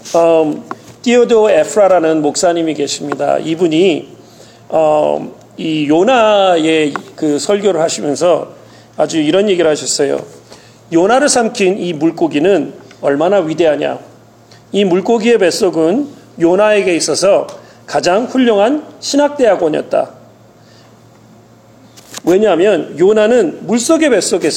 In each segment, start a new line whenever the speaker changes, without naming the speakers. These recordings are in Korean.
디오도 에프라라는 목사님이 계십니다. 이분이 이 요나의 그 설교를 하시면서 아주 이런 얘기를 하셨어요. 요나를 삼킨 이 물고기는 얼마나 위대하냐. 이 물고기의 뱃속은 요나에게 있어서 가장 훌륭한 신학대학원이었다. 왜냐하면 요나는 물고기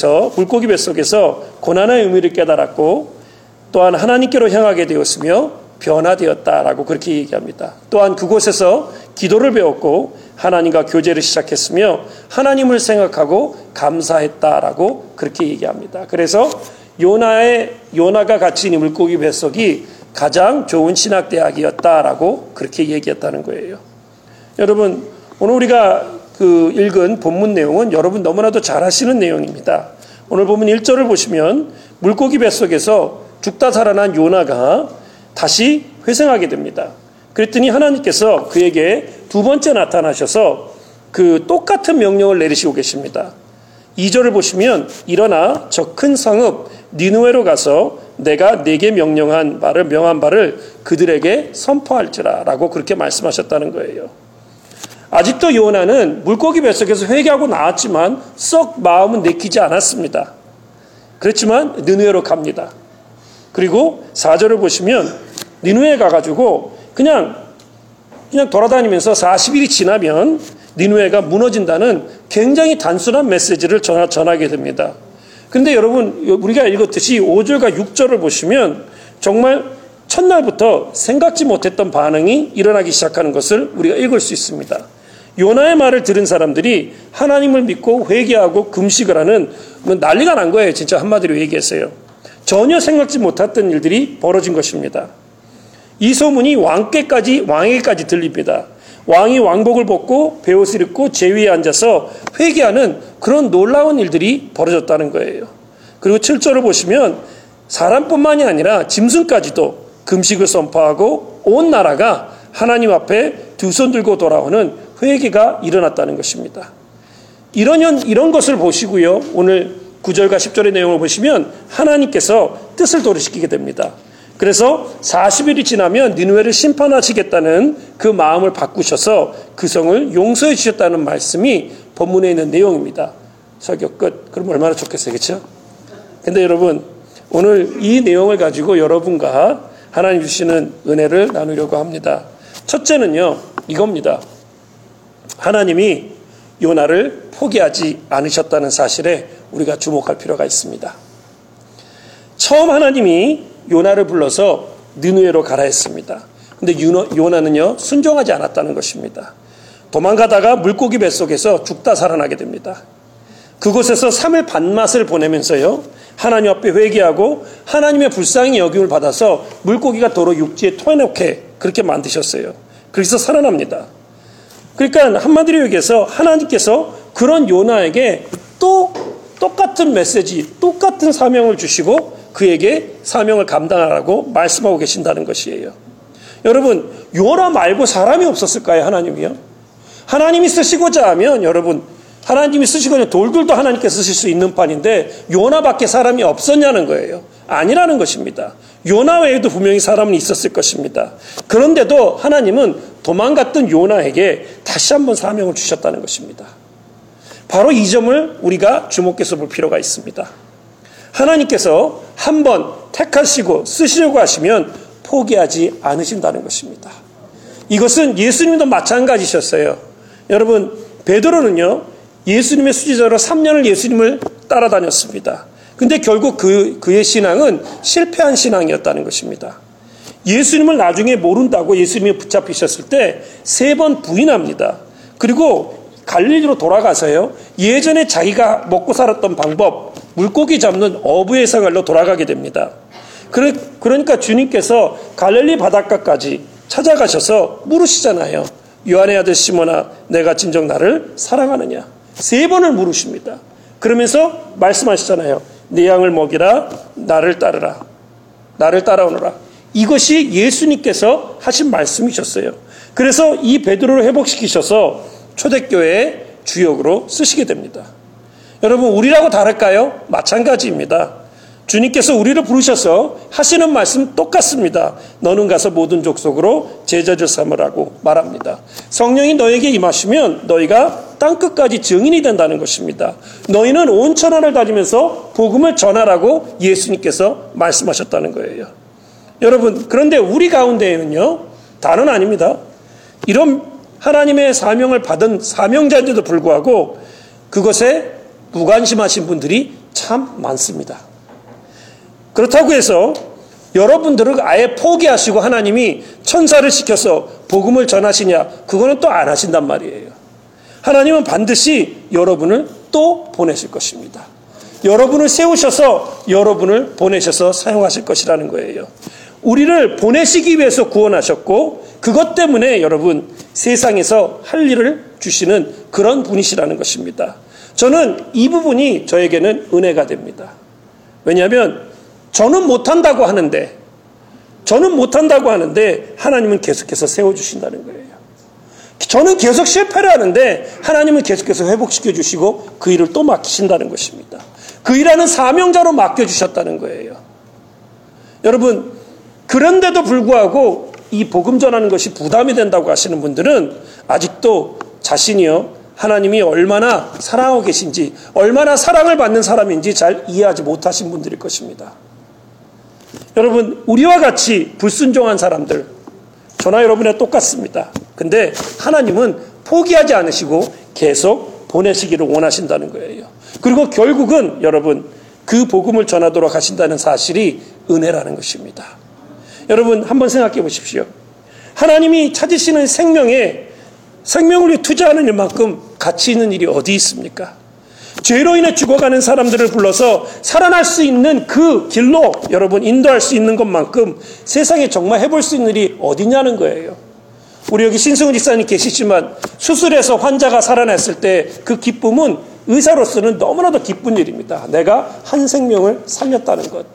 뱃속에서 고난의 의미를 깨달았고 또한 하나님께로 향하게 되었으며 변화되었다라고 그렇게 얘기합니다. 또한 그곳에서 기도를 배웠고 하나님과 교제를 시작했으며 하나님을 생각하고 감사했다라고 그렇게 얘기합니다. 그래서 요나가 갇힌 이 물고기 뱃속이 가장 좋은 신학대학이었다라고 그렇게 얘기했다는 거예요. 여러분, 오늘 우리가 읽은 본문 내용은 여러분 너무나도 잘 아시는 내용입니다. 오늘 본문 1절을 보시면 물고기 뱃속에서 죽다 살아난 요나가 다시 회생하게 됩니다. 그랬더니 하나님께서 그에게 두 번째 나타나셔서 그 똑같은 명령을 내리시고 계십니다. 2절을 보시면 일어나 저 큰 성읍 니느웨로 가서 내가 네게 명한 바를 그들에게 선포할지라 라고 그렇게 말씀하셨다는 거예요. 아직도 요나는 물고기 뱃속에서 회개하고 나왔지만 썩 마음은 내키지 않았습니다. 그렇지만 니느웨로 갑니다. 그리고 4절을 보시면 니느웨에 가가지고 그냥 돌아다니면서 40일이 지나면 니느웨가 무너진다는 굉장히 단순한 메시지를 전하게 됩니다. 그런데 여러분, 우리가 읽었듯이 5절과 6절을 보시면 정말 첫날부터 생각지 못했던 반응이 일어나기 시작하는 것을 우리가 읽을 수 있습니다. 요나의 말을 들은 사람들이 하나님을 믿고 회개하고 금식을 하는 난리가 난 거예요. 진짜 한마디로 얘기했어요. 전혀 생각지 못했던 일들이 벌어진 것입니다. 이 소문이 왕에게까지 들립니다. 왕이 왕복을 벗고 베옷을 입고 제위에 앉아서 회개하는 그런 놀라운 일들이 벌어졌다는 거예요. 그리고 7절을 보시면 사람뿐만이 아니라 짐승까지도 금식을 선포하고 온 나라가 하나님 앞에 두 손 들고 돌아오는 회개가 일어났다는 것입니다. 이런 것을 보시고요. 오늘 9절과 10절의 내용을 보시면 하나님께서 뜻을 도래시키게 됩니다. 그래서 40일이 지나면 니느웨를 심판하시겠다는 그 마음을 바꾸셔서 그 성을 용서해 주셨다는 말씀이 본문에 있는 내용입니다. 설교 끝. 그럼 얼마나 좋겠어요. 그렇죠? 근데 여러분, 오늘 이 내용을 가지고 여러분과 하나님 주시는 은혜를 나누려고 합니다. 첫째는요, 이겁니다. 하나님이 요나를 포기하지 않으셨다는 사실에 우리가 주목할 필요가 있습니다. 처음 하나님이 요나를 불러서 니느웨로 가라 했습니다. 근데 요나는요, 순종하지 않았다는 것입니다. 도망가다가 물고기 뱃속에서 죽다 살아나게 됩니다. 그곳에서 3일 반맛을 보내면서요, 하나님 앞에 회개하고 하나님의 불쌍히 여김을 받아서 물고기가 도로 육지에 토해놓게 그렇게 만드셨어요. 그래서 살아납니다. 그러니까 한마디로 얘기해서 하나님께서 그런 요나에게 또 똑같은 메시지, 똑같은 사명을 주시고 그에게 사명을 감당하라고 말씀하고 계신다는 것이에요. 여러분, 요나 말고 사람이 없었을까요? 하나님이요? 하나님이 쓰시고자 하면 여러분, 하나님이 쓰시고자 돌들도 하나님께 쓰실 수 있는 판인데 요나밖에 사람이 없었냐는 거예요. 아니라는 것입니다. 요나 외에도 분명히 사람은 있었을 것입니다. 그런데도 하나님은 도망갔던 요나에게 다시 한번 사명을 주셨다는 것입니다. 바로 이 점을 우리가 주목해서 볼 필요가 있습니다. 하나님께서 한번 택하시고 쓰시려고 하시면 포기하지 않으신다는 것입니다. 이것은 예수님도 마찬가지셨어요. 여러분, 베드로는요, 예수님의 수지자로 3년을 예수님을 따라다녔습니다. 근데 결국 그의 신앙은 실패한 신앙이었다는 것입니다. 예수님을 나중에 모른다고 예수님이 붙잡히셨을 때 3번 부인합니다. 그리고 갈릴리로 돌아가서요, 예전에 자기가 먹고 살았던 방법, 물고기 잡는 어부의 생활로 돌아가게 됩니다. 그러니까 주님께서 갈릴리 바닷가까지 찾아가셔서 물으시잖아요. 요한의 아들 시몬아, 내가 진정 나를 사랑하느냐? 3번을 물으십니다. 그러면서 말씀하시잖아요. 내 양을 먹이라, 나를 따르라, 나를 따라오너라. 이것이 예수님께서 하신 말씀이셨어요. 그래서 이 베드로를 회복시키셔서 초대교회의 주역으로 쓰시게 됩니다. 여러분, 우리라고 다를까요? 마찬가지입니다. 주님께서 우리를 부르셔서 하시는 말씀 똑같습니다. 너는 가서 모든 족속으로 제자들 삼으라고 말합니다. 성령이 너에게 임하시면 너희가 땅끝까지 증인이 된다는 것입니다. 너희는 온 천하를 다니면서 복음을 전하라고 예수님께서 말씀하셨다는 거예요. 여러분, 그런데 우리 가운데에는요, 다는 아닙니다. 이런 하나님의 사명을 받은 사명자인데도 불구하고 그것에 무관심하신 분들이 참 많습니다. 그렇다고 해서 여러분들은 아예 포기하시고 하나님이 천사를 시켜서 복음을 전하시냐? 그거는 또 안 하신단 말이에요. 하나님은 반드시 여러분을 또 보내실 것입니다. 여러분을 세우셔서 여러분을 보내셔서 사용하실 것이라는 거예요. 우리를 보내시기 위해서 구원하셨고 그것 때문에 여러분 세상에서 할 일을 주시는 그런 분이시라는 것입니다. 저는 이 부분이 저에게는 은혜가 됩니다. 왜냐하면 저는 못한다고 하는데 하나님은 계속해서 세워주신다는 거예요. 저는 계속 실패를 하는데 하나님은 계속해서 회복시켜 주시고 그 일을 또 맡기신다는 것입니다. 그 일하는 사명자로 맡겨주셨다는 거예요. 여러분, 그런데도 불구하고 이 복음 전하는 것이 부담이 된다고 하시는 분들은 아직도 자신이요 하나님이 얼마나 사랑하고 계신지, 얼마나 사랑을 받는 사람인지 잘 이해하지 못하신 분들일 것입니다. 여러분, 우리와 같이 불순종한 사람들, 저나 여러분이랑 똑같습니다. 근데 하나님은 포기하지 않으시고 계속 보내시기를 원하신다는 거예요. 그리고 결국은 여러분, 그 복음을 전하도록 하신다는 사실이 은혜라는 것입니다. 여러분, 한번 생각해 보십시오. 하나님이 찾으시는 생명을 위해 투자하는 일만큼 가치 있는 일이 어디 있습니까? 죄로 인해 죽어가는 사람들을 불러서 살아날 수 있는 그 길로 여러분 인도할 수 있는 것만큼 세상에 정말 해볼 수 있는 일이 어디냐는 거예요. 우리 여기 신승훈 집사님 계시지만 수술해서 환자가 살아났을 때 그 기쁨은 의사로서는 너무나도 기쁜 일입니다. 내가 한 생명을 살렸다는 것.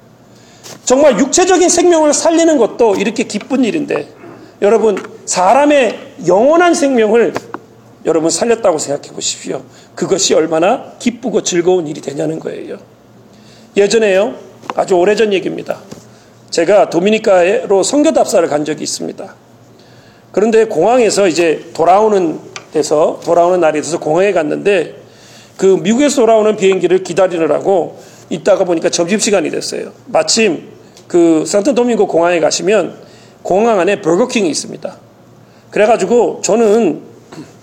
정말 육체적인 생명을 살리는 것도 이렇게 기쁜 일인데 여러분, 사람의 영원한 생명을 여러분 살렸다고 생각해 보십시오. 그것이 얼마나 기쁘고 즐거운 일이 되냐는 거예요. 예전에요, 아주 오래전 얘기입니다. 제가 도미니카로 선교 답사를 간 적이 있습니다. 그런데 공항에서 이제 돌아오는 날이 돼서 공항에 갔는데 그 미국에서 돌아오는 비행기를 기다리느라고 있다가 보니까 점심시간이 됐어요. 마침 그 산토도밍고 공항에 가시면 공항 안에 버거킹이 있습니다. 그래가지고 저는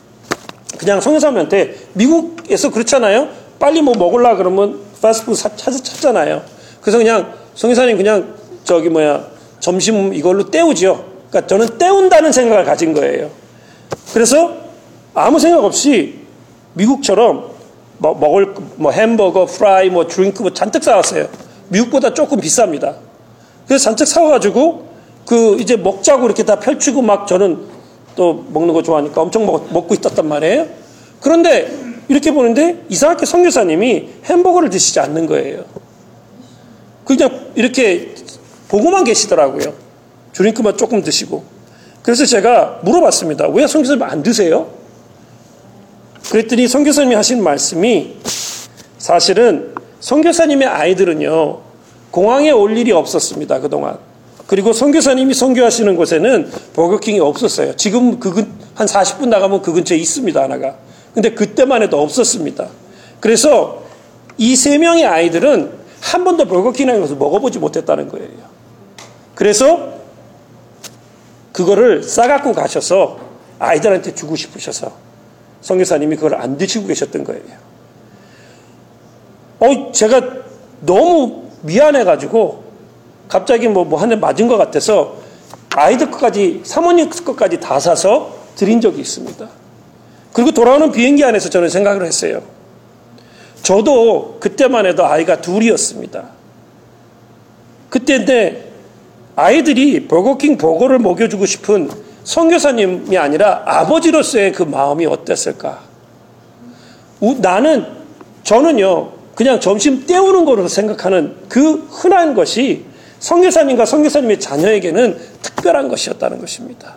그냥 선교사님한테 미국에서 그렇잖아요. 빨리 뭐 먹으려고 그러면 패스트푸드 찾잖아요. 그래서 그냥 선교사님 그냥 점심 이걸로 때우죠. 그러니까 저는 때운다는 생각을 가진 거예요. 그래서 아무 생각 없이 미국처럼 먹을 햄버거, 프라이, 드링크 잔뜩 사왔어요. 미국보다 조금 비쌉니다. 그래서 잔뜩 사와가지고 이제 먹자고 이렇게 다 펼치고 막 저는 또 먹는 거 좋아하니까 엄청 먹고 있었단 말이에요. 그런데 이렇게 보는데 이상하게 선교사님이 햄버거를 드시지 않는 거예요. 그냥 이렇게 보고만 계시더라고요. 드링크만 조금 드시고. 그래서 제가 물어봤습니다. 왜 선교사님 안 드세요? 그랬더니 선교사님이 하신 말씀이 사실은 선교사님의 아이들은요 공항에 올 일이 없었습니다. 그동안. 그리고 선교사님이 선교하시는 곳에는 버거킹이 없었어요. 지금 한 40분 나가면 그 근처에 있습니다. 하나가. 근데 그때만 해도 없었습니다. 그래서 이 3명의 아이들은 한 번도 버거킹에 가서 먹어보지 못했다는 거예요. 그래서 그거를 싸갖고 가셔서 아이들한테 주고 싶으셔서 선교사님이 그걸 안 드시고 계셨던 거예요. 제가 너무 미안해가지고 갑자기 한 대 맞은 것 같아서 아이들 것까지, 사모님 것까지 다 사서 드린 적이 있습니다. 그리고 돌아오는 비행기 안에서 저는 생각을 했어요. 저도 그때만 해도 아이가 2이었습니다. 그때인데 아이들이 버거킹 버거를 먹여주고 싶은 선교사님이 아니라 아버지로서의 그 마음이 어땠을까? 저는요, 그냥 점심 때우는 거로 생각하는 그 흔한 것이 선교사님과 선교사님의 자녀에게는 특별한 것이었다는 것입니다.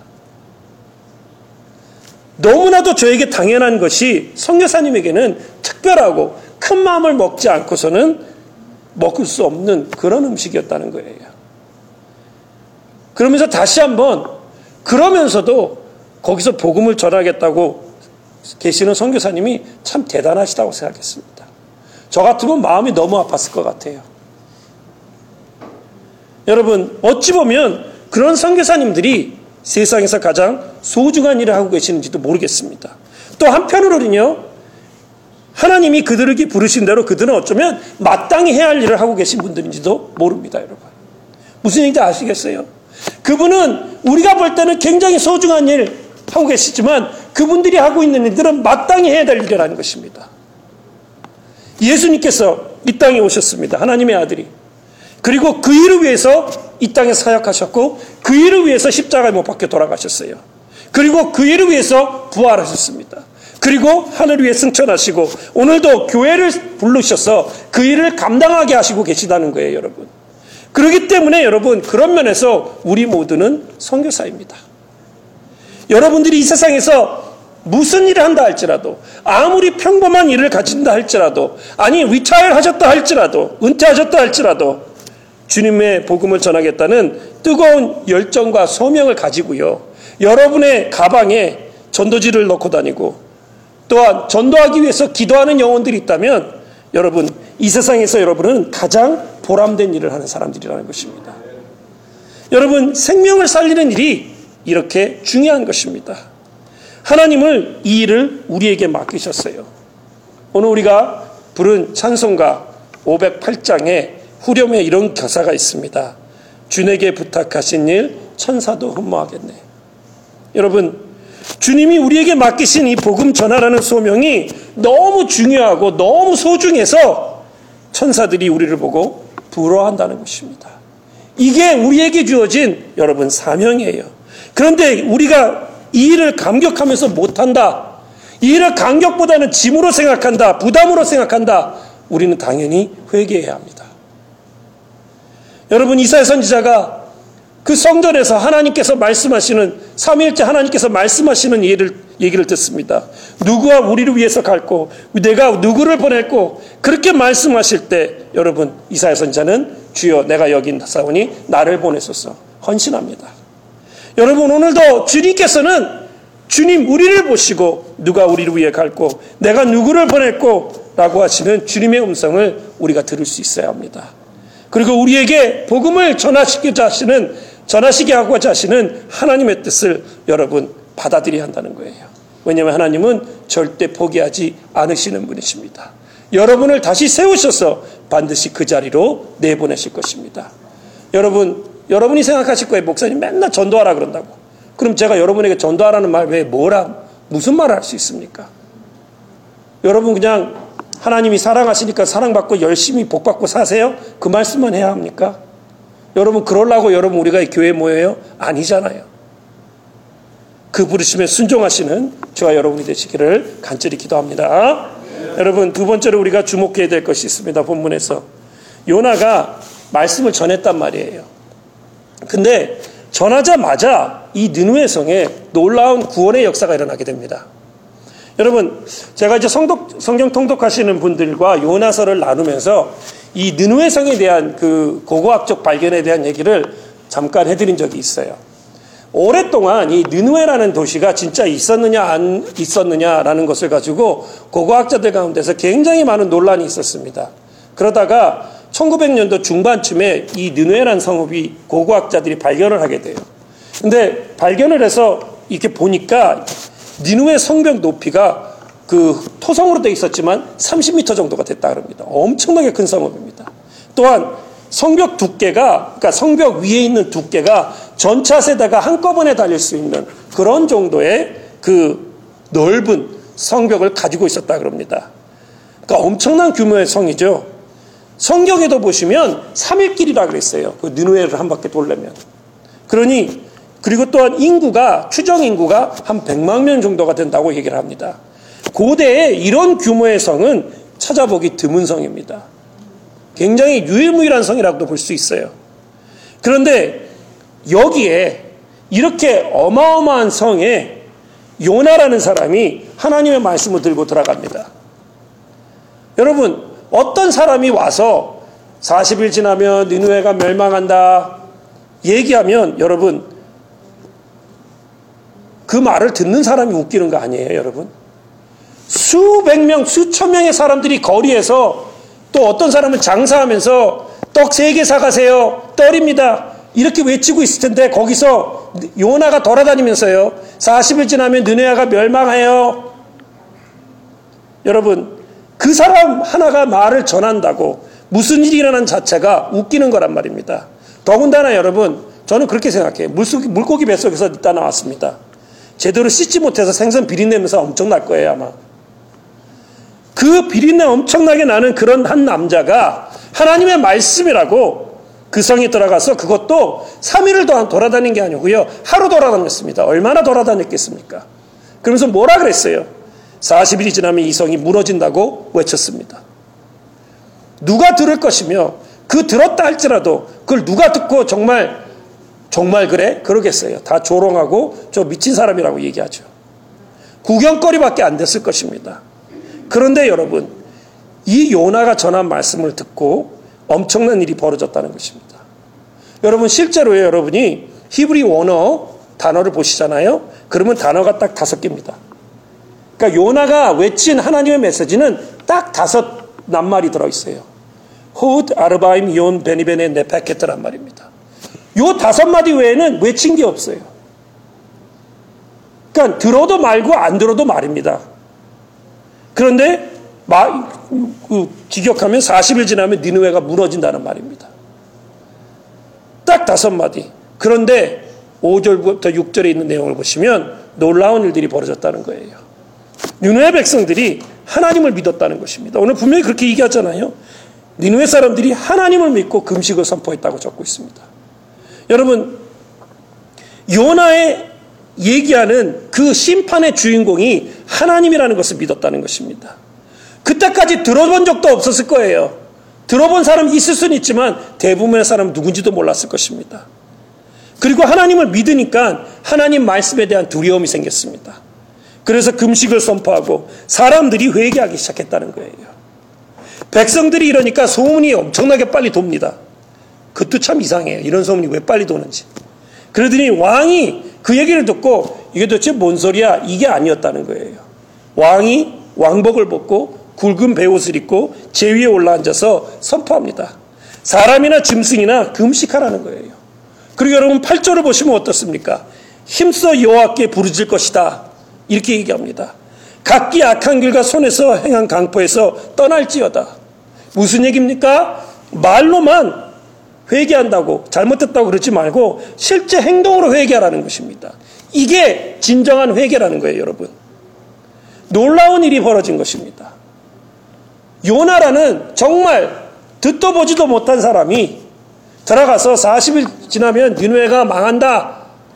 너무나도 저에게 당연한 것이 선교사님에게는 특별하고 큰 마음을 먹지 않고서는 먹을 수 없는 그런 음식이었다는 거예요. 그러면서 다시 한번 그러면서도 거기서 복음을 전하겠다고 계시는 선교사님이 참 대단하시다고 생각했습니다. 저 같으면 마음이 너무 아팠을 것 같아요. 여러분, 어찌 보면 그런 선교사님들이 세상에서 가장 소중한 일을 하고 계시는지도 모르겠습니다. 또 한편으로는요, 하나님이 그들에게 부르신 대로 그들은 어쩌면 마땅히 해야 할 일을 하고 계신 분들인지도 모릅니다, 여러분. 무슨 얘기인지 아시겠어요? 그분은 우리가 볼 때는 굉장히 소중한 일 하고 계시지만 그분들이 하고 있는 일들은 마땅히 해야 될 일이라는 것입니다. 예수님께서 이 땅에 오셨습니다. 하나님의 아들이. 그리고 그 일을 위해서 이 땅에 사역하셨고 그 일을 위해서 십자가에 못 박혀 돌아가셨어요. 그리고 그 일을 위해서 부활하셨습니다. 그리고 하늘 위에 승천하시고 오늘도 교회를 부르셔서 그 일을 감당하게 하시고 계시다는 거예요, 여러분. 그렇기 때문에 여러분, 그런 면에서 우리 모두는 선교사입니다. 여러분들이 이 세상에서 무슨 일을 한다 할지라도, 아무리 평범한 일을 가진다 할지라도, 아니 리타이어 하셨다 할지라도, 은퇴하셨다 할지라도 주님의 복음을 전하겠다는 뜨거운 열정과 소명을 가지고요, 여러분의 가방에 전도지를 넣고 다니고 또한 전도하기 위해서 기도하는 영혼들이 있다면 여러분, 이 세상에서 여러분은 가장 보람된 일을 하는 사람들이라는 것입니다. 여러분, 생명을 살리는 일이 이렇게 중요한 것입니다. 하나님을 이 일을 우리에게 맡기셨어요. 오늘 우리가 부른 찬송가 508장에 후렴에 이런 가사가 있습니다. 주에게 부탁하신 일 천사도 흠모하겠네. 여러분, 주님이 우리에게 맡기신 이 복음 전하라는 소명이 너무 중요하고 너무 소중해서 천사들이 우리를 보고 부러워한다는 것입니다. 이게 우리에게 주어진 여러분 사명이에요. 그런데 우리가 이 일을 감격하면서 못한다, 이 일을 감격보다는 짐으로 생각한다, 부담으로 생각한다, 우리는 당연히 회개해야 합니다. 여러분, 이사야 선지자가 그 성전에서 하나님께서 말씀하시는, 삼위일체 하나님께서 말씀하시는 얘기를 듣습니다. 누구와 우리를 위해서 갈고 내가 누구를 보낼고, 그렇게 말씀하실 때 여러분, 이사야 선지자는 주여 내가 여기 사오니 나를 보내소서 헌신합니다. 여러분, 오늘도 주님께서는 주님 우리를 보시고 누가 우리를 위해 갈고 내가 누구를 보낼고 라고 하시는 주님의 음성을 우리가 들을 수 있어야 합니다. 그리고 우리에게 복음을 전하시게 하고자 하시는 하나님의 뜻을 여러분 받아들여야 한다는 거예요. 왜냐하면 하나님은 절대 포기하지 않으시는 분이십니다. 여러분을 다시 세우셔서 반드시 그 자리로 내보내실 것입니다. 여러분이 생각하실 거예요. 목사님 맨날 전도하라 그런다고. 그럼 제가 여러분에게 전도하라는 말 외에 무슨 말을 할 수 있습니까? 여러분 그냥 하나님이 사랑하시니까 사랑받고 열심히 복받고 사세요? 그 말씀만 해야 합니까? 여러분 그러려고 여러분 우리가 교회에 모여요? 아니잖아요. 그 부르심에 순종하시는 저와 여러분이 되시기를 간절히 기도합니다. 여러분, 두 번째로 우리가 주목해야 될 것이 있습니다. 본문에서 요나가 말씀을 전했단 말이에요. 근데 전하자마자 이 느느웨 성에 놀라운 구원의 역사가 일어나게 됩니다. 여러분, 제가 이제 성경 통독하시는 분들과 요나서를 나누면서 이 느느웨 성에 대한 그 고고학적 발견에 대한 얘기를 잠깐 해드린 적이 있어요. 오랫동안 이 느느웨라는 도시가 진짜 있었느냐 안 있었느냐라는 것을 가지고 고고학자들 가운데서 굉장히 많은 논란이 있었습니다. 그러다가 1900년도 중반쯤에 이 느느웨라는 성읍이 고고학자들이 발견을 하게 돼요. 근데 발견을 해서 이렇게 보니까 니느웨 성벽 높이가 그 토성으로 되어 있었지만 30m 정도가 됐다 그럽니다. 엄청나게 큰 성읍입니다. 또한 성벽 두께가, 그러니까 성벽 위에 있는 두께가 전차세대가 한꺼번에 달릴 수 있는 그런 정도의 그 넓은 성벽을 가지고 있었다 그럽니다. 그러니까 엄청난 규모의 성이죠. 성경에도 보시면 3일길이라 그랬어요. 그 니느웨를 한 바퀴 돌려면. 그리고 또한 추정 인구가 한 100만 명 정도가 된다고 얘기를 합니다. 고대에 이런 규모의 성은 찾아보기 드문 성입니다. 굉장히 유일무이한 성이라고도 볼 수 있어요. 그런데 여기에 이렇게 어마어마한 성에 요나라는 사람이 하나님의 말씀을 들고 들어갑니다. 여러분, 어떤 사람이 와서 40일 지나면 니느웨가 멸망한다 얘기하면 여러분 그 말을 듣는 사람이 웃기는 거 아니에요, 여러분? 수백 명, 수천 명의 사람들이 거리에서 또 어떤 사람은 장사하면서 떡 3개 사가세요. 떨입니다. 이렇게 외치고 있을 텐데 거기서 요나가 돌아다니면서요. 40일 지나면 느네아가 멸망해요. 여러분, 그 사람 하나가 말을 전한다고 무슨 일이 일어난 자체가 웃기는 거란 말입니다. 더군다나 여러분, 저는 그렇게 생각해요. 물고기 뱃속에서 있다 나왔습니다. 제대로 씻지 못해서 생선 비린내면서 엄청날 거예요, 아마. 그 비린내 엄청나게 나는 그런 한 남자가 하나님의 말씀이라고 그 성에 들어가서 그것도 3일을 동안 돌아다닌 게 아니고요. 하루 돌아다녔습니다. 얼마나 돌아다녔겠습니까? 그러면서 뭐라 그랬어요? 40일이 지나면 이 성이 무너진다고 외쳤습니다. 누가 들을 것이며 그 들었다 할지라도 그걸 누가 듣고 정말 그래? 그러겠어요. 다 조롱하고 저 미친 사람이라고 얘기하죠. 구경거리밖에 안 됐을 것입니다. 그런데 여러분, 이 요나가 전한 말씀을 듣고 엄청난 일이 벌어졌다는 것입니다. 여러분, 실제로요, 여러분이 히브리 원어 단어를 보시잖아요. 그러면 단어가 딱 5개입니다. 그러니까 요나가 외친 하나님의 메시지는 딱 5 낱말이 들어있어요. 호드, 아르바임, yon, 베니베네, 네페케트란 말입니다. 요 5마디 외에는 외친 게 없어요. 그러니까 들어도 말고 안 들어도 말입니다. 그런데 직역하면 40일 지나면 니느웨가 무너진다는 말입니다. 딱 5마디. 그런데 5절부터 6절에 있는 내용을 보시면 놀라운 일들이 벌어졌다는 거예요. 니느웨 백성들이 하나님을 믿었다는 것입니다. 오늘 분명히 그렇게 얘기하잖아요. 니느웨 사람들이 하나님을 믿고 금식을 선포했다고 적고 있습니다. 여러분, 요나의 얘기하는 그 심판의 주인공이 하나님이라는 것을 믿었다는 것입니다. 그때까지 들어본 적도 없었을 거예요. 들어본 사람이 있을 수는 있지만 대부분의 사람은 누군지도 몰랐을 것입니다. 그리고 하나님을 믿으니까 하나님 말씀에 대한 두려움이 생겼습니다. 그래서 금식을 선포하고 사람들이 회개하기 시작했다는 거예요. 백성들이 이러니까 소문이 엄청나게 빨리 돕니다. 그것도 참 이상해요. 이런 소문이 왜 빨리 도는지. 그러더니 왕이 그 얘기를 듣고 이게 도대체 뭔 소리야? 이게 아니었다는 거예요. 왕이 왕복을 벗고 굵은 베옷을 입고 제 위에 올라앉아서 선포합니다. 사람이나 짐승이나 금식하라는 거예요. 그리고 여러분 8절을 보시면 어떻습니까? 힘써 여호와께 부르짖을 것이다. 이렇게 얘기합니다. 각기 악한 길과 손에서 행한 강포에서 떠날지어다. 무슨 얘기입니까? 말로만 회개한다고, 잘못했다고 그러지 말고 실제 행동으로 회개하라는 것입니다. 이게 진정한 회개라는 거예요, 여러분. 놀라운 일이 벌어진 것입니다. 요나라는 정말 듣도 보지도 못한 사람이 들어가서 40일 지나면 니느웨가 망한다,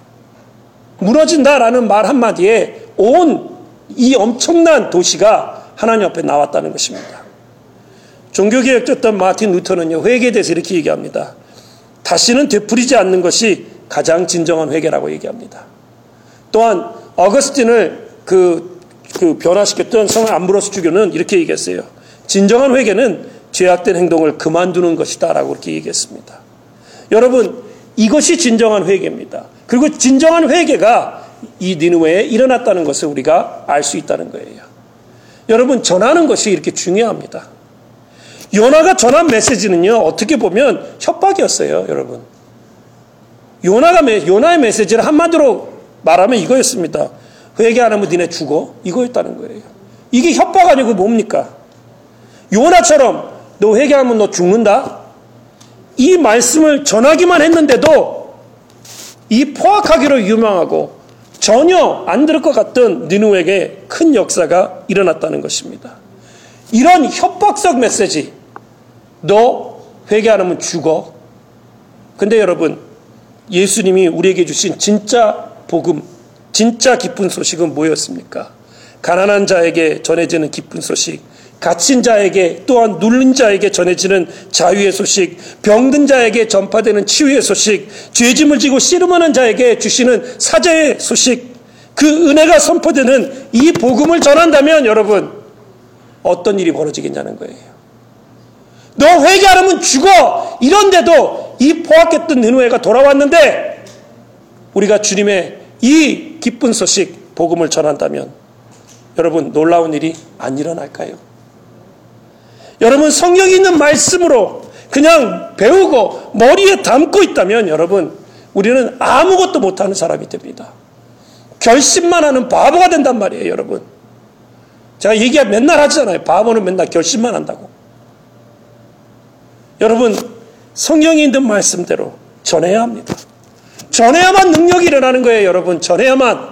무너진다라는 말 한마디에 온 이 엄청난 도시가 하나님 앞에 나왔다는 것입니다. 종교개혁자였던 마틴 루터는요, 회개에 대해서 이렇게 얘기합니다. 다시는 되풀이지 않는 것이 가장 진정한 회개라고 얘기합니다. 또한 어거스틴을 변화시켰던 성 암브로스 주교는 이렇게 얘기했어요. 진정한 회개는 죄악된 행동을 그만두는 것이다 라고 그렇게 얘기했습니다. 여러분, 이것이 진정한 회개입니다. 그리고 진정한 회개가 이 니느웨에 일어났다는 것을 우리가 알 수 있다는 거예요. 여러분, 전하는 것이 이렇게 중요합니다. 요나가 전한 메시지는요, 어떻게 보면 협박이었어요, 여러분. 요나의 메시지를 한마디로 말하면 이거였습니다. 회개 안 하면 니네 죽어. 이거였다는 거예요. 이게 협박 아니고 뭡니까? 요나처럼 너 회개하면 너 죽는다? 이 말씀을 전하기만 했는데도 이 포악하기로 유명하고 전혀 안 들을 것 같던 니느웨에게 큰 역사가 일어났다는 것입니다. 이런 협박적 메시지, 너 회개 안 하면 죽어. 근데 여러분, 예수님이 우리에게 주신 진짜 복음, 진짜 기쁜 소식은 뭐였습니까? 가난한 자에게 전해지는 기쁜 소식, 갇힌 자에게, 또한 눌린 자에게 전해지는 자유의 소식, 병든 자에게 전파되는 치유의 소식, 죄짐을 지고 씨름하는 자에게 주시는 사죄의 소식, 그 은혜가 선포되는 이 복음을 전한다면 여러분, 어떤 일이 벌어지겠냐는 거예요. 너 회개 안 하면 죽어. 이런데도 이 포악했던 느느웨가 돌아왔는데 우리가 주님의 이 기쁜 소식, 복음을 전한다면 여러분 놀라운 일이 안 일어날까요? 여러분 성경에 있는 말씀으로 그냥 배우고 머리에 담고 있다면 여러분 우리는 아무것도 못하는 사람이 됩니다. 결심만 하는 바보가 된단 말이에요, 여러분. 제가 얘기 맨날 하잖아요. 바보는 맨날 결심만 한다고. 여러분 성경에 있는 말씀대로 전해야 합니다. 전해야만 능력이 일어나는 거예요, 여러분. 전해야만.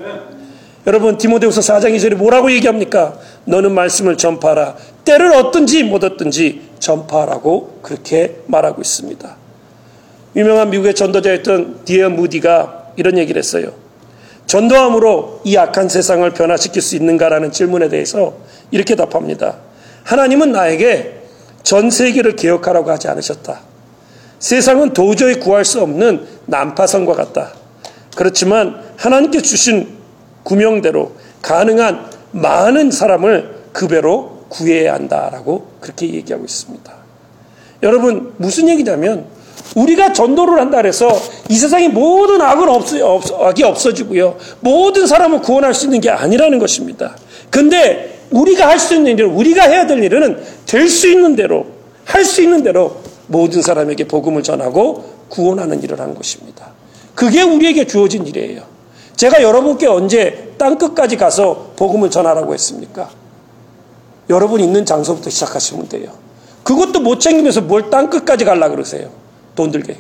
여러분 디모데후서 4장 2절에 뭐라고 얘기합니까? 너는 말씀을 전파하라. 때를 얻든지 못 얻든지 전파하라고 그렇게 말하고 있습니다. 유명한 미국의 전도자였던 디어 무디가 이런 얘기를 했어요. 전도함으로 이 악한 세상을 변화시킬 수 있는가라는 질문에 대해서 이렇게 답합니다. 하나님은 나에게 전 세계를 개혁하라고 하지 않으셨다. 세상은 도저히 구할 수 없는 난파선과 같다. 그렇지만 하나님께 주신 구명대로 가능한 많은 사람을 그 배로 구해야 한다라고 그렇게 얘기하고 있습니다. 여러분 무슨 얘기냐면 우리가 전도를 한다 해서 이 세상의 모든 악이 없어지고요. 모든 사람을 구원할 수 있는 게 아니라는 것입니다. 근데 우리가 할 수 있는 일은, 우리가 해야 될 일은 될 수 있는 대로, 할 수 있는 대로 모든 사람에게 복음을 전하고 구원하는 일을 하는 것입니다. 그게 우리에게 주어진 일이에요. 제가 여러분께 언제 땅끝까지 가서 복음을 전하라고 했습니까? 여러분 있는 장소부터 시작하시면 돼요. 그것도 못 챙기면서 뭘 땅끝까지 가려고 그러세요. 돈 들게.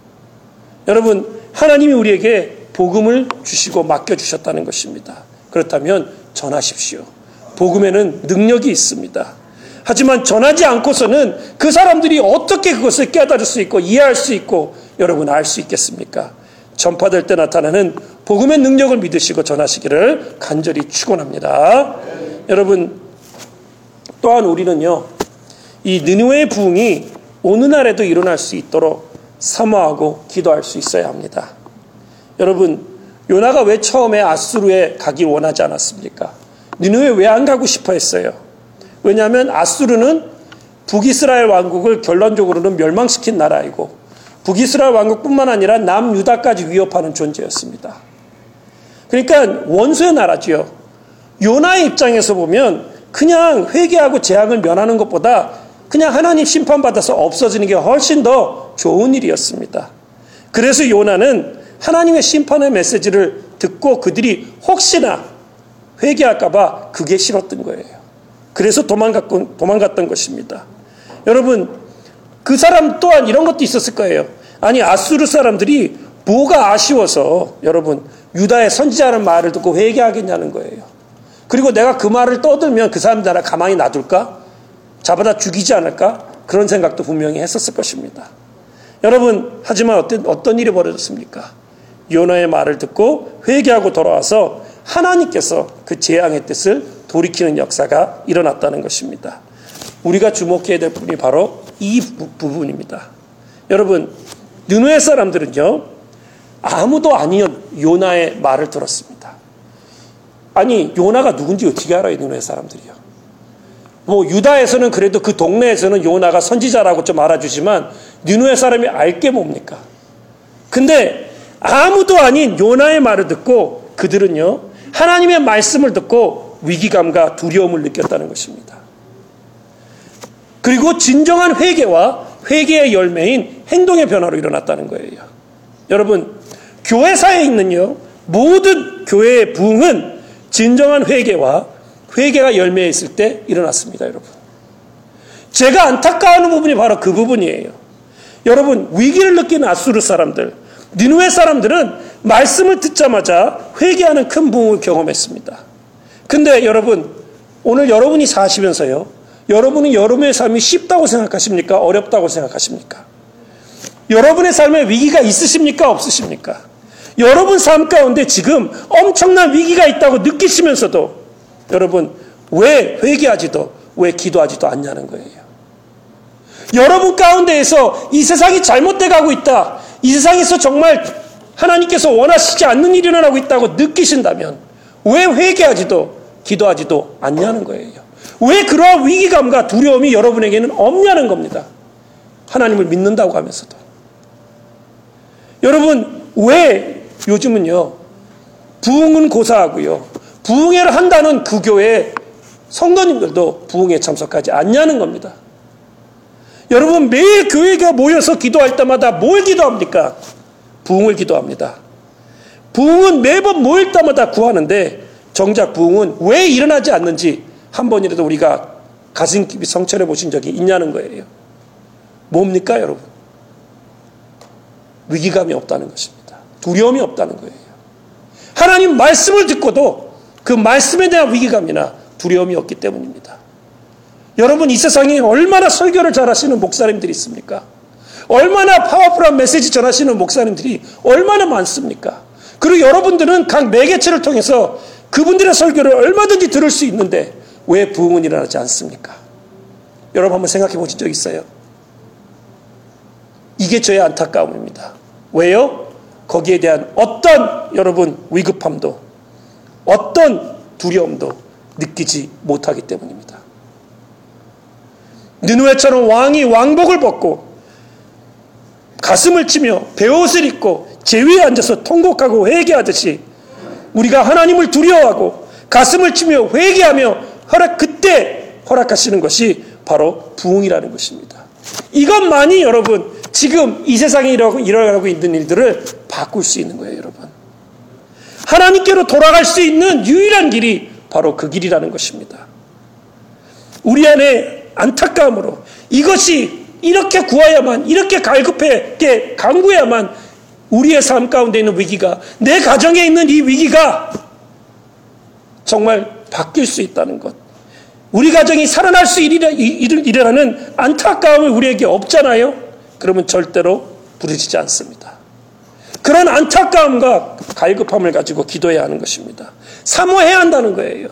여러분 하나님이 우리에게 복음을 주시고 맡겨주셨다는 것입니다. 그렇다면 전하십시오. 복음에는 능력이 있습니다. 하지만 전하지 않고서는 그 사람들이 어떻게 그것을 깨달을 수 있고 이해할 수 있고 여러분 알 수 있겠습니까? 전파될 때 나타나는 복음의 능력을 믿으시고 전하시기를 간절히 축원합니다. 여러분 또한 우리는요 이 느느웨의 부흥이 오늘날에도 일어날 수 있도록 사모하고 기도할 수 있어야 합니다. 여러분 요나가 왜 처음에 아수르에 가길 원하지 않았습니까? 느느웨 왜 안 가고 싶어 했어요? 왜냐하면 아수르는 북이스라엘 왕국을 결론적으로는 멸망시킨 나라이고 북이스라엘 왕국뿐만 아니라 남유다까지 위협하는 존재였습니다. 그러니까 원수의 나라지요. 요나의 입장에서 보면 그냥 회개하고 재앙을 면하는 것보다 그냥 하나님 심판받아서 없어지는 게 훨씬 더 좋은 일이었습니다. 그래서 요나는 하나님의 심판의 메시지를 듣고 그들이 혹시나 회개할까 봐 그게 싫었던 거예요. 그래서 도망갔던 것입니다. 여러분 그 사람 또한 이런 것도 있었을 거예요. 아니 아수르 사람들이 뭐가 아쉬워서 여러분 유다의 선지자라는 말을 듣고 회개하겠냐는 거예요. 그리고 내가 그 말을 떠들면 그 사람들 나라 가만히 놔둘까? 잡아다 죽이지 않을까? 그런 생각도 분명히 했었을 것입니다. 여러분 하지만 어떤 일이 벌어졌습니까? 요나의 말을 듣고 회개하고 돌아와서 하나님께서 그 재앙의 뜻을 돌이키는 역사가 일어났다는 것입니다. 우리가 주목해야 될 부분이 바로 이 부분입니다. 여러분 느느웨 사람들은요 아무도 아니었 요나의 말을 들었습니다. 아니 요나가 누군지 어떻게 알아요? 느느웨 사람들이요. 뭐 유다에서는 그래도 그 동네에서는 요나가 선지자라고 좀 알아주지만 느느웨 사람이 알 게 뭡니까? 근데 아무도 아닌 요나의 말을 듣고 그들은요 하나님의 말씀을 듣고 위기감과 두려움을 느꼈다는 것입니다. 그리고 진정한 회개와 회개의 열매인 행동의 변화로 일어났다는 거예요. 여러분 교회사에 있는요 모든 교회의 부흥은 진정한 회개와 회개가 열매에 있을 때 일어났습니다. 여러분 제가 안타까워하는 부분이 바로 그 부분이에요. 여러분 위기를 느끼는 아수르 사람들 느느웨 사람들은 말씀을 듣자마자 회개하는 큰 부흥을 경험했습니다. 근데 여러분 오늘 여러분이 사시면서요 여러분은 여러분의 삶이 쉽다고 생각하십니까? 어렵다고 생각하십니까? 여러분의 삶에 위기가 있으십니까? 없으십니까? 여러분 삶 가운데 지금 엄청난 위기가 있다고 느끼시면서도 여러분 왜 회개하지도 왜 기도하지도 않냐는 거예요. 여러분 가운데에서 이 세상이 잘못돼 가고 있다. 이 세상에서 정말 하나님께서 원하시지 않는 일이 일어나고 있다고 느끼신다면 왜 회개하지도 기도하지도 않냐는 거예요. 왜 그러한 위기감과 두려움이 여러분에게는 없냐는 겁니다. 하나님을 믿는다고 하면서도. 여러분, 왜 요즘은요, 부흥은 고사하고요, 부흥회를 한다는 그 교회 성도님들도 부흥회에 참석하지 않냐는 겁니다. 여러분, 매일 교회가 모여서 기도할 때마다 뭘 기도합니까? 부흥을 기도합니다. 부흥은 매번 모일 때마다 구하는데 정작 부흥은 왜 일어나지 않는지 한 번이라도 우리가 가슴 깊이 성찰해 보신 적이 있냐는 거예요. 뭡니까, 여러분? 위기감이 없다는 것입니다. 두려움이 없다는 거예요. 하나님 말씀을 듣고도 그 말씀에 대한 위기감이나 두려움이 없기 때문입니다. 여러분, 이 세상에 얼마나 설교를 잘하시는 목사님들이 있습니까? 얼마나 파워풀한 메시지 전하시는 목사님들이 얼마나 많습니까? 그리고 여러분들은 각 매개체를 통해서 그분들의 설교를 얼마든지 들을 수 있는데 왜 부흥은 일어나지 않습니까? 여러분 한번 생각해 보신 적 있어요? 이게 저의 안타까움입니다. 왜요? 거기에 대한 어떤 여러분 위급함도 어떤 두려움도 느끼지 못하기 때문입니다. 느느웨처럼 왕이 왕복을 벗고 가슴을 치며 베옷을 입고 제위에 앉아서 통곡하고 회개하듯이 우리가 하나님을 두려워하고 가슴을 치며 회개하며 그때 허락하시는 것이 바로 부흥이라는 것입니다. 이것만이 여러분 지금 이 세상에 일어나고 있는 일들을 바꿀 수 있는 거예요, 여러분. 하나님께로 돌아갈 수 있는 유일한 길이 바로 그 길이라는 것입니다. 우리 안에 안타까움으로 이것이 이렇게 구하야만, 이렇게 갈급하게 간구해야만 우리의 삶 가운데 있는 위기가, 내 가정에 있는 이 위기가 정말 바뀔 수 있다는 것, 우리 가정이 살아날 수 있으리라는 안타까움이 우리에게 없잖아요. 그러면 절대로 부르짖지 않습니다. 그런 안타까움과 갈급함을 가지고 기도해야 하는 것입니다. 사모해야 한다는 거예요.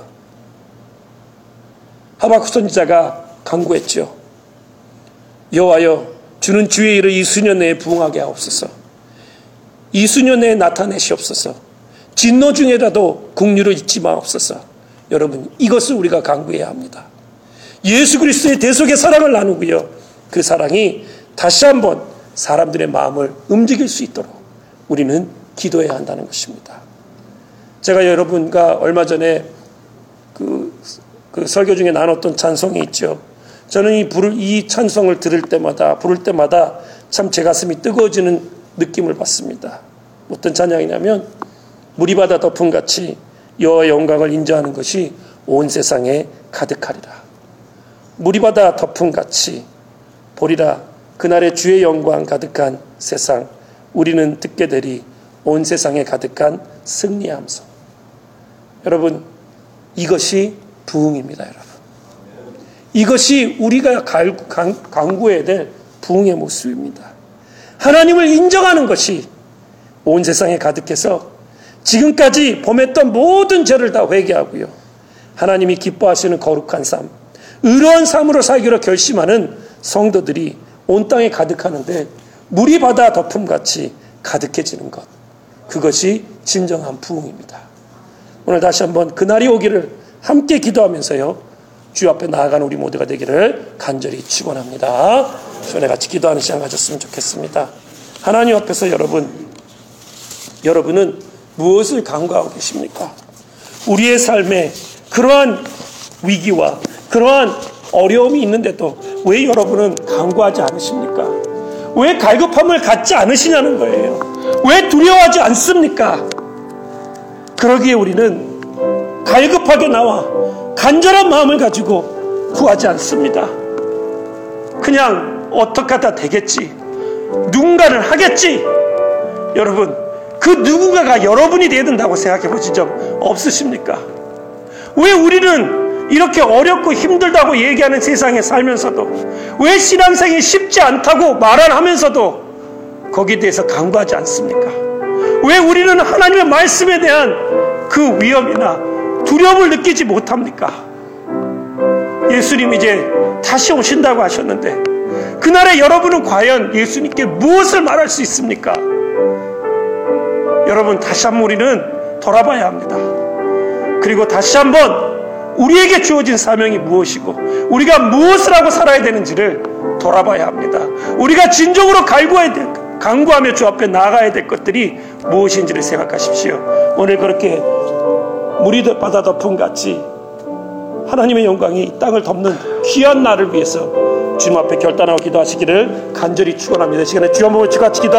하박국 선지자가 간구했죠. 여호와여, 주는 주의 일을 이 수년 내에 부응하게 하옵소서. 이 수년 내에 나타내시옵소서. 진노 중에라도 긍휼을 잊지 마옵소서. 여러분, 이것을 우리가 간구해야 합니다. 예수 그리스도의 대속의 사랑을 나누고요, 그 사랑이 다시 한번 사람들의 마음을 움직일 수 있도록 우리는 기도해야 한다는 것입니다. 제가 여러분과 얼마 전에 그 설교 중에 나눴던 찬송이 있죠. 저는 이 찬송을 부를 때마다 참 제 가슴이 뜨거워지는 느낌을 받습니다. 어떤 찬양이냐면, 물이 바다 덮음같이 여호와의 영광을 인정하는 것이 온 세상에 가득하리라. 물이 바다 덮음같이 보리라. 그날의 주의 영광 가득한 세상, 우리는 듣게 되리. 온 세상에 가득한 승리의 함성. 여러분, 이것이 부흥입니다. 여러분, 이것이 우리가 간구해야 될 부흥의 모습입니다. 하나님을 인정하는 것이 온 세상에 가득해서 지금까지 범했던 모든 죄를 다 회개하고요, 하나님이 기뻐하시는 거룩한 삶, 의로운 삶으로 살기로 결심하는 성도들이 온 땅에 가득하는데 물이 바다 덮음같이 가득해지는 것, 그것이 진정한 부흥입니다. 오늘 다시 한번 그날이 오기를 함께 기도하면서요, 주 앞에 나아가는 우리 모두가 되기를 간절히 축원합니다. 손에 같이 기도하는 시간 가졌으면 좋겠습니다. 하나님 앞에서 여러분은 무엇을 간구하고 계십니까? 우리의 삶에 그러한 위기와 그러한 어려움이 있는데도 왜 여러분은 간구하지 않으십니까? 왜 갈급함을 갖지 않으시냐는 거예요. 왜 두려워하지 않습니까? 그러기에 우리는 갈급하게 나와 간절한 마음을 가지고 구하지 않습니다. 그냥 어떻게 하다 되겠지, 누군가를 하겠지. 여러분, 그 누군가가 여러분이 되어야 된다고 생각해 보신 적 없으십니까? 왜 우리는 이렇게 어렵고 힘들다고 얘기하는 세상에 살면서도, 왜 신앙생이 쉽지 않다고 말하면서도 거기에 대해서 간구하지 않습니까? 왜 우리는 하나님의 말씀에 대한 그 위험이나 두려움을 느끼지 못합니까? 예수님 이제 다시 오신다고 하셨는데 그날에 여러분은 과연 예수님께 무엇을 말할 수 있습니까? 여러분, 다시 한번 우리는 돌아봐야 합니다. 그리고 다시 한번 우리에게 주어진 사명이 무엇이고 우리가 무엇을 하고 살아야 되는지를 돌아봐야 합니다. 우리가 진정으로 간구하며 주 앞에 나아가야 될 것들이 무엇인지를 생각하십시오. 오늘 그렇게 물이 바다 덮음 같이 하나님의 영광이 땅을 덮는 귀한 날을 위해서 주님 앞에 결단하고 기도하시기를 간절히 축원합니다. 이 시간에 주여 한번 같이 기도